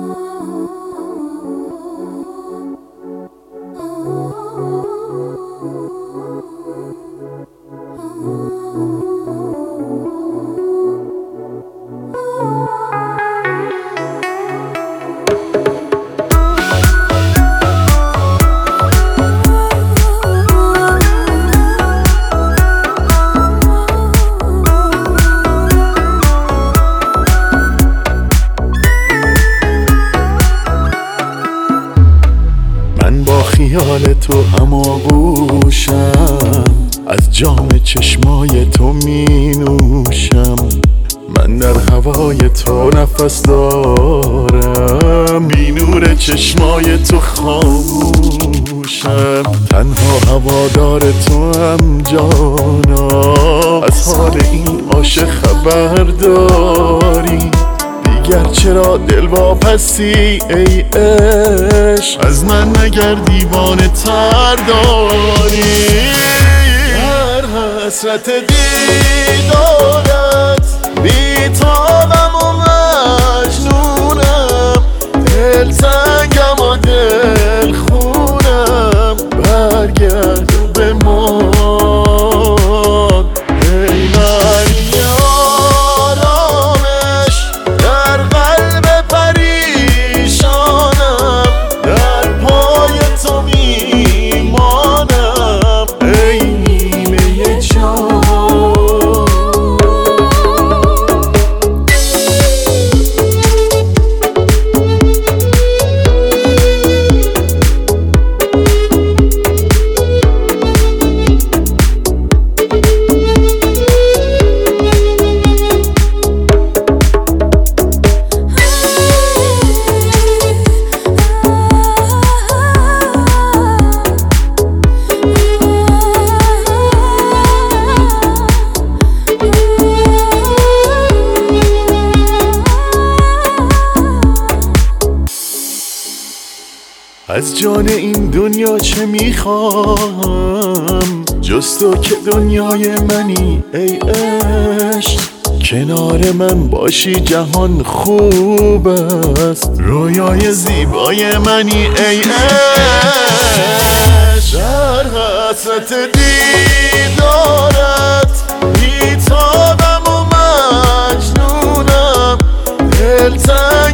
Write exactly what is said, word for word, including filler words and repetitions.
خیال تو هماغوشم، از جام چشمای تو می نوشم. من در هوای تو نفس دارم، بی نور چشمای تو خاموشم. تنها هوادار تو هم جانا، از حال این عاشق خبر داری؟ دیگر چرا دل واپسی ای عشق؟ از من مگر دیوانه تر داری؟ در حسرت دیدارت بیتابم و مجنونم، دل تنگم و دل خونم. برگرد و بمان ای من یارامش، در قلب پریشانم، در پای تو میمانم ای نیمه جان. از جان این دنیا چه میخوام جز تو که دنیای منی ای عشق؟ کنار من باشی جهان خوب است، رویای زیبای منی ای عشق. در حسرت دیدارت بیتابم و مجنونم، دل